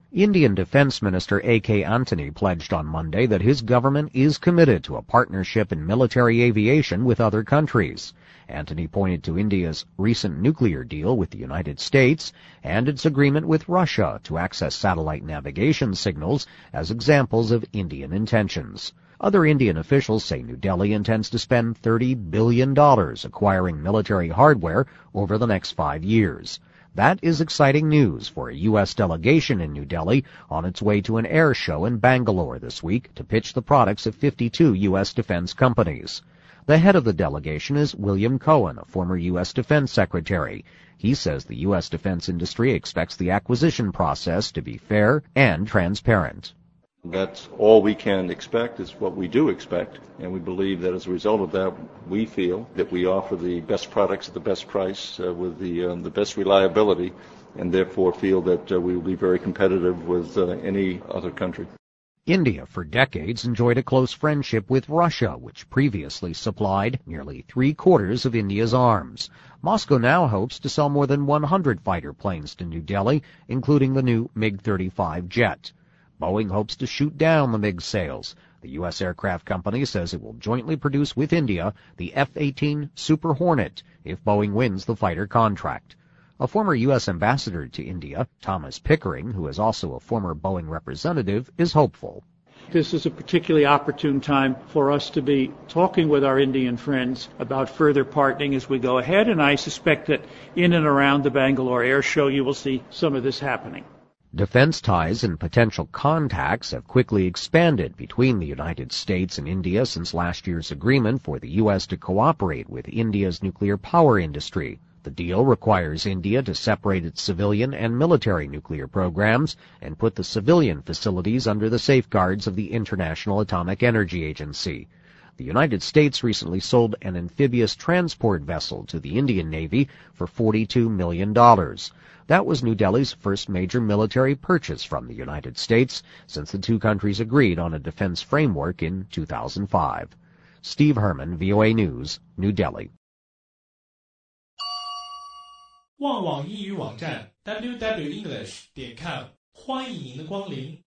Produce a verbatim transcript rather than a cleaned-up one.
Indian Defense Minister A K Antony pledged on Monday that his government is committed to a partnership in military aviation with other countries. Antony pointed to India's recent nuclear deal with the United States and its agreement with Russia to access satellite navigation signals as examples of Indian intentions. Other Indian officials say New Delhi intends to spend thirty billion dollars acquiring military hardware over the next five years. That is exciting news for a U S delegation in New Delhi on its way to an air show in Bangalore this week to pitch the products of fifty-two U S defense companies. The head of the delegation is William Cohen, a former U S defense secretary. He says the U S defense industry expects the acquisition process to be fair and transparent. That's all we can expect, is what we do expect, and we believe that as a result of that, we feel that we offer the best products at the best price uh, with the uh, the best reliability, and therefore feel that uh, we will be very competitive with uh, any other country. India for decades enjoyed a close friendship with Russia, which previously supplied nearly three-quarters of India's arms. Moscow now hopes to sell more than one hundred fighter planes to New Delhi, including the new MiG thirty-five jet. Boeing hopes to shoot down the MiG sales. The U S aircraft company says it will jointly produce with India the F eighteen Super Hornet if Boeing wins the fighter contract. A former U S ambassador to India, Thomas Pickering, who is also a former Boeing representative, is hopeful. This is a particularly opportune time for us to be talking with our Indian friends about further partnering as we go ahead, and I suspect that in and around the Bangalore Air Show you will see some of this happening. Defense ties and potential contacts have quickly expanded between the United States and India since last year's agreement for the U S to cooperate with India's nuclear power industry. The deal requires India to separate its civilian and military nuclear programs and put the civilian facilities under the safeguards of the International Atomic Energy Agency. The United States recently sold an amphibious transport vessel to the Indian Navy for forty-two million dollars. That was New Delhi's first major military purchase from the United States since the two countries agreed on a defense framework in two thousand five. Steve Herman, V O A News, New Delhi. 旺网英语网站 double-u double-u double-u 点 com 欢迎您的光临。